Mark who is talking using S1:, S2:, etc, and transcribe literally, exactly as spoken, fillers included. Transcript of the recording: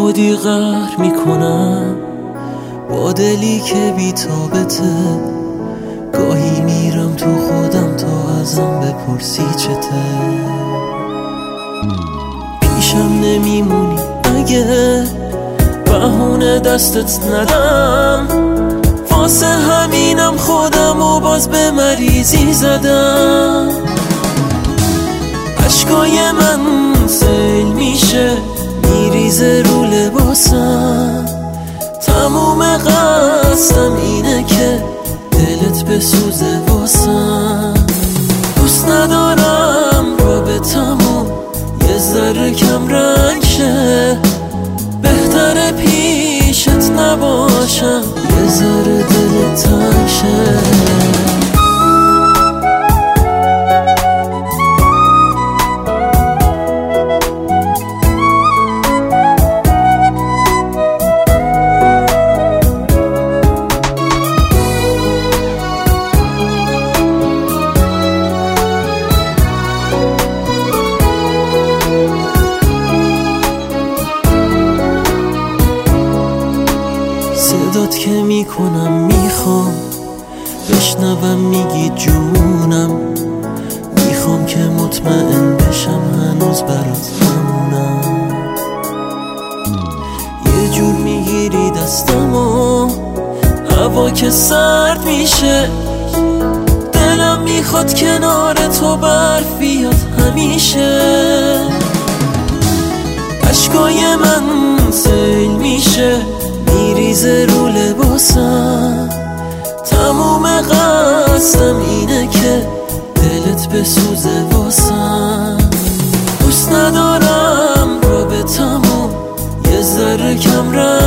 S1: خودی قهر میکنم با دلی که بی‌تابته. گاهی میرم تو خودم تا ازم بپرسی چته. پیشم نمیمونی اگه بهونه دستت ندم، واسه همینم خودم و باز به مریضی زدم. عشقای من سیل میشه میریزه رو لباسم، تموم قصدم اینه که دلت بسوزه واسم. دوست ندارم رابطمون یه ذره کم رنگ شه، بهتره پیشت نباشم یه ذره دلت تنگ شه. صدات که میکنم میخوام بشنوم میگی جونم، میخوام که مطمئن بشم هنوز برات همونم. یه جور میگیری دستمو هوا که سرد میشه، دلم میخواد کنار تو برف بیاد همیشه. عشقای من سیل میشه میریزه رو لباسم، تموم قصدم اینه که دلت بسوزه واسم. دوست ندارم رابطمون یه ذره کم رنگ